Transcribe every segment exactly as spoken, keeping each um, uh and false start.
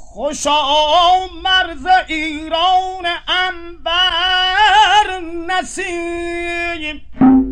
خوشا مرز ایران عنبر نسیم.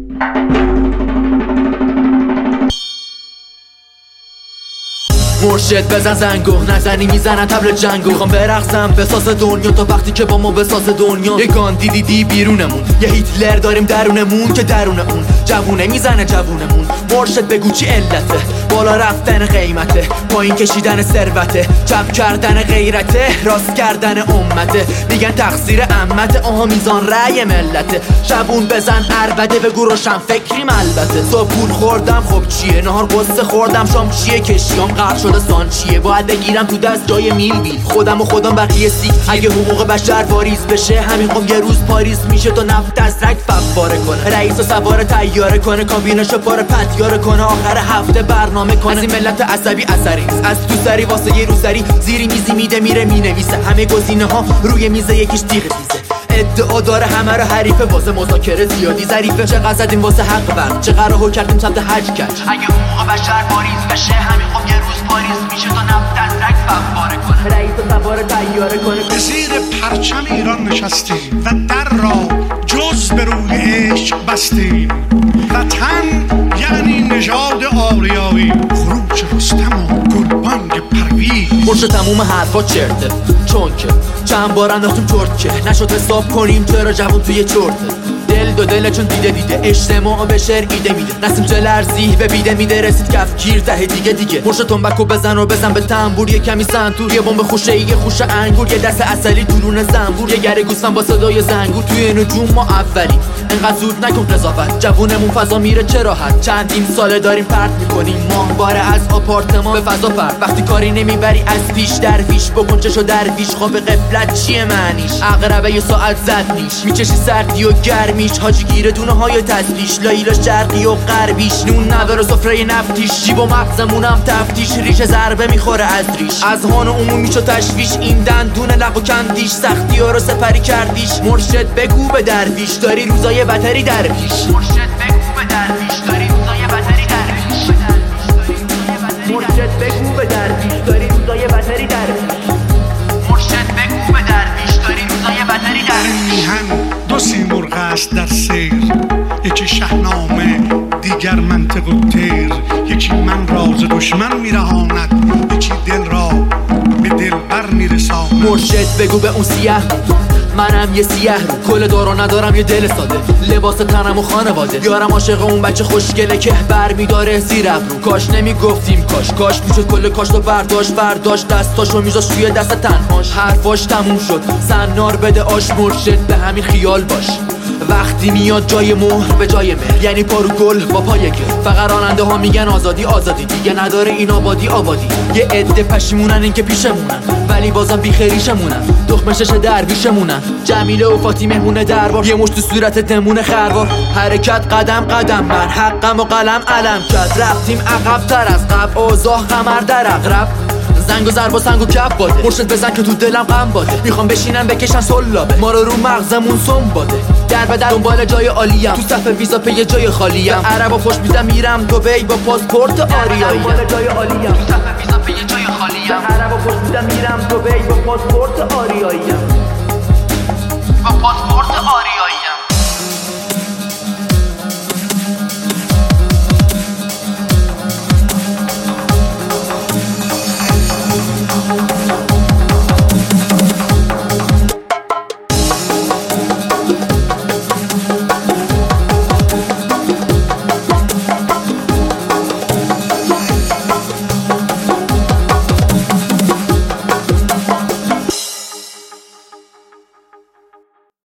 مرشد بزن زنگو نزنی میزنن تبل جنگو. میخوام برقصم بساز دنیا تا وقتی که با ما بساز دنیا. یه گاندی دیدی بیرونمون، یه هیتلر داریم درونمون که درون اون جوونه میزنه جوونمون. مرشد بگو چی علته؟ بالا رفتن قیمته، پایین کشیدن ثروته، چپ کردن غیرته، راست کردن امته. میگن تقصیر امته، آها میزان رأی ملته. شبون بزن عربده بگو روشن فکریم البته. صبح پول خوردم خب چیه، نهار قصه خوردم شام چیه، کشیام غرق شده سان چیه. باید بگیرم تو دست جای میل بیل، خودم و خودم بقیه سیک. اگه حقوق بشر واریز بشه همین قوم یه روز پاریس میشه. تو نفت از رگ فواره کنه، رئیس سوار تیاره کنه، کابینشو پاره پتیاره کنه، آخر هفته برنامه کنه. از این ملت عصبی اثری از تو سری واسه یه روسری، زیری میزی میده میره مینویسه. همه گزینه ها روی میز یکیش تیغ تیزه. ادعا داره همه رو حریفه، واسه مذاکره زیادی ظریفه. چقدر زدیم واسه حق برد، چقدر راه کردیم سمت حج کج. اگه حقوق بشر واریز بشه همین قوم یه روز پاریس میشه. تا نفت از رگ فواره کنه، رئیس سوار تیاره کنه. به زیر پرچم ایران نشستیم و در را جز به روی عشق بستیم. وطن یعنی نژاد آریایی، خروج رستم و گلبانگ پرویز. مرشد تموم حرفا چرته، چون که چند بار انداختیم چرت که نشد حساب کنیم چرا جوون توی چرته. دل دو دل چون دیده دیده اجتماع به شعر ایده میده. نسیم چه لرزی به بیده میده، رسید کف گیر ته دیگه دیگه. مرشد تنبکو بزن و بزن به تنبور، یه کمی سنتور، یه بمب خوشه، یه خوشه انگور، یه دست عسلی درون زنبور، یه گره گوسفند با صدای زنگور. توی نجوم ما اولی، انقدر زود نکن قضاوت. جوونمون فضا میره چه راحت، چندین ساله داریم پرت میکنیم ماهواره از آپارتمان به فضا پرت. وقتی کاری نمیبری از پیش درویش، بکن چشو درویش. خواب قفلت چیه معنیش؟ عقربه یه ساعت زد نیش، میچشی سردی و گرمیش. حاجی گیره دونه های تسلیش، لایلا شرقی و غربیش. نون نداره سفره نفتیش، جیب و مغزمونم تفتیش. ریش ضربه میخوره از ریش، از هان عمومی شو تشویش. این دندون لق و کندیش، سختی ها رو سپری کردیش. مرشد بگو به درویش داری روزای بتری در پیش. مرشد بگو به درویش داری روزای بتری در پیش. مرشد بگو به درویش داری روزای بتری در پیش. مرشد بگو به درویش داری روزای بتری در پیش. میهن دو سیمرغ است در سیر، یکی شاهنامه دیگر منطق و تیر. یکی من راز دشمن میرهاند، یکی دل را به دل بر میرساند. مرشد بگو به اون سیاه منم یه سیاه رو، کل دارو ندارم یه دل ساده، لباس تنم و خانواده. یارم عاشق اون بچه خوشگله که بر میداره زیر ابرو. کاش نمیگفتیم کاش، کاش میشد کل کاش تو برداشت برداشت دستاشو میذاشت توی دست تنهاش. حرفاش تموم شد سنار بده آش. مرشد به همین خیال باش، وقتی میاد جای مهر به جای مهر، یعنی پارو گل با پای گل. فقط راننده ها میگن آزادی آزادی، دیگه نداره این آبادی آبادی. یه عده پشیمونن این که پیشمونن، ولی بازم بیخریشمونن. تخم شش درویشمونن، جمیله و فاطی مهمونه دربار. یه مشت تو صورت دمونه خروار. حرکت قدم قدم، من حقم و قلم علم کرد. رفتیم عقب تر از قبل، اوضاع قمر در اقرب. زنگ و ضرب و سنگ و کف باده، مرشد بزن که تو دلم غم باده. میخوام بشینم بکشن سلابه، ما رو رو مغزمون سم باده. در به در دنبال جای عالیم، تو صف ویزا پی جای خالیم. عربا خوش میدم میرم دبی با پاسپورت آریایی. دنبال جای عالیم، تو صف ویزا پی جای خالیم. عربا خوش میدم میرم دبی با پاسپورت آریایی. با پاسپورت آریایی.